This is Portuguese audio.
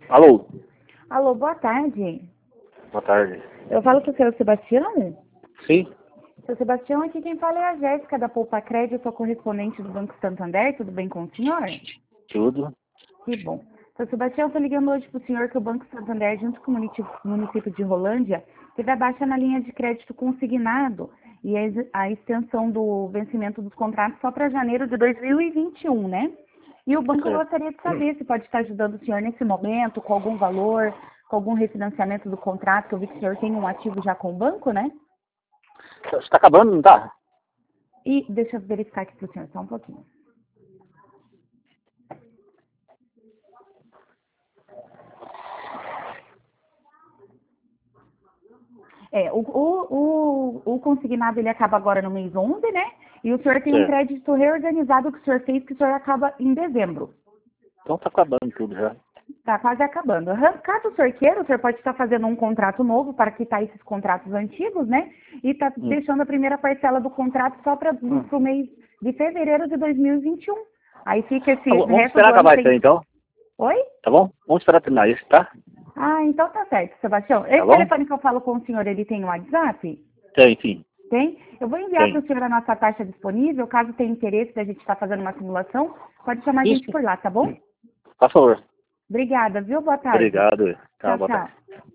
Alô? Alô, boa tarde. Boa tarde. Eu falo com o seu Sebastião? Sim? Seu Sebastião, aqui quem fala é a Jéssica da Poupa Crédito, sou correspondente do Banco Santander. Tudo bem com o senhor? Tudo? Que bom. Seu Sebastião, estou ligando hoje para o senhor que o Banco Santander, junto com o município de Rolândia, teve a baixa na linha de crédito consignado e a extensão do vencimento dos contratos só para janeiro de 2021, né? E o banco Certo. gostaria de saber se pode estar ajudando o senhor nesse momento, com algum valor, com algum refinanciamento do contrato, que eu vi que o senhor tem um ativo já com o banco, né? Você está acabando, não tá? E deixa eu verificar aqui para o senhor só um pouquinho. O consignado ele acaba agora no mês 11, né? E o senhor tem um Certo. crédito reorganizado que o senhor fez, que o senhor acaba em dezembro. Então tá acabando tudo já. Tá quase acabando. Caso o senhor queira, o senhor pode estar fazendo um contrato novo para quitar esses contratos antigos, né? E tá deixando a primeira parcela do contrato só para o mês de fevereiro de 2021. Aí fica esse Tá bom, vamos resto do esperar ano acabar isso aí sem... então. Oi? Tá bom? Vamos esperar terminar isso, tá? Ah, então tá certo, Sebastião. Tá Esse bom? telefone que eu falo com o senhor, ele tem um WhatsApp? Tem, sim. Tem? Eu vou enviar para Tem. o senhor a nossa taxa disponível. Caso tenha interesse da gente estar fazendo uma simulação, pode chamar a gente Isso. por lá, tá bom? Por favor. Obrigada, viu? Boa tarde. Obrigado. Tá, Tchau, boa tarde. tchau.